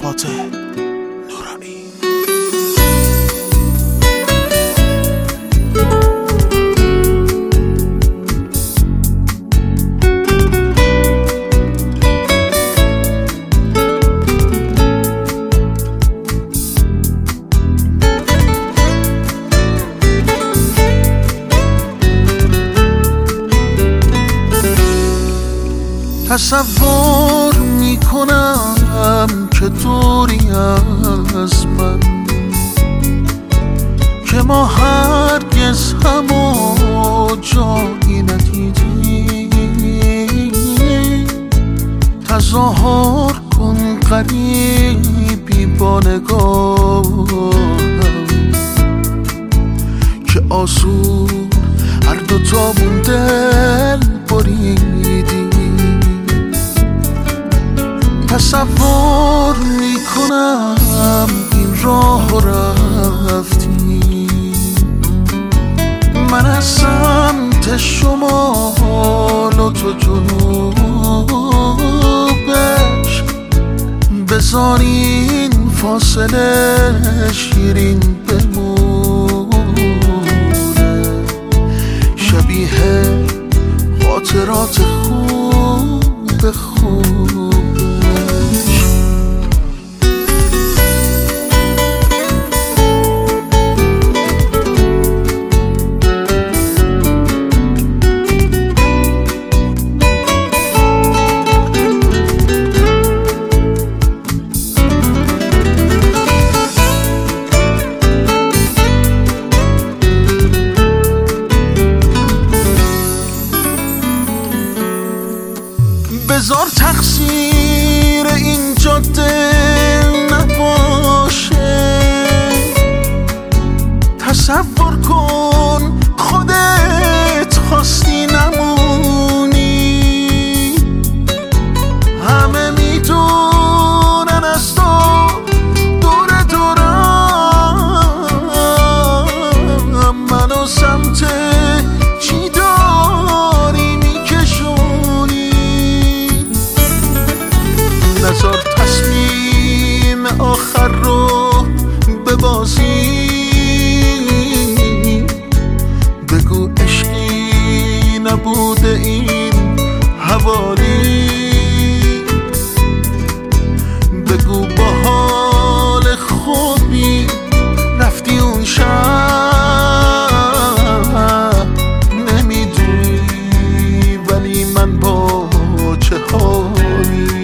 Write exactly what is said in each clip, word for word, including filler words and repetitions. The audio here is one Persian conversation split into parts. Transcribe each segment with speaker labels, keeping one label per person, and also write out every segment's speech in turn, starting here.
Speaker 1: فاتح نورانی. تصور میکنم که دوری از من، که ما هرگز همو جایی ندیدیم. تظاهر کن غریبی با نگاهم، که آسون هر دوتامون دل بریدیم. تصور میکنم این راه رفتی، من از سمت شمال و تو جنوبش. بذار این فاصله شیرین بمونه، شبیه خاطرات خوب خوب. بذار تقصیر این جاده نباشه، تصور کن خودت خواستی نمونی. همه میدونن از تو دور دورم، منو سمت چی داری میکشونی. نذار تصمیم آخر رو ببازی، بگو عشقی نبوده این حوالی. بگو با حال خوبی رفتی اون شب، نمیدونی ولی من با چه حالی.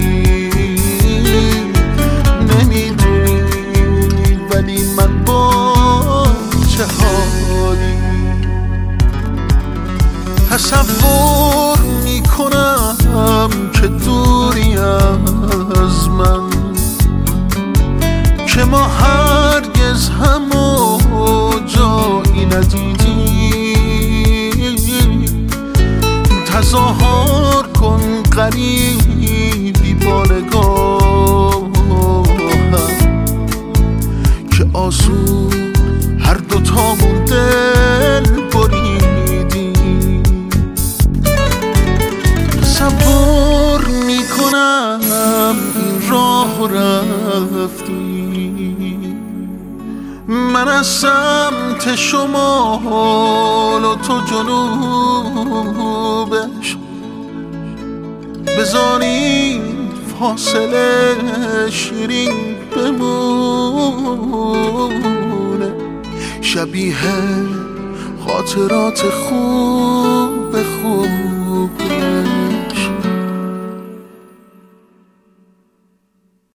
Speaker 1: تصور میکنم که دوری از من، که ما هرگز همو جایی ندیدیم. تظاهر کن غریبی با نگاهم، که آسون هر دوتامون دل بریدیم. تصور میکنم این راه رفتی، من از سمت شمال و تو جنوبش. بذار این فاصله شیرین بمونه، شبیه خاطرات خوب خوب.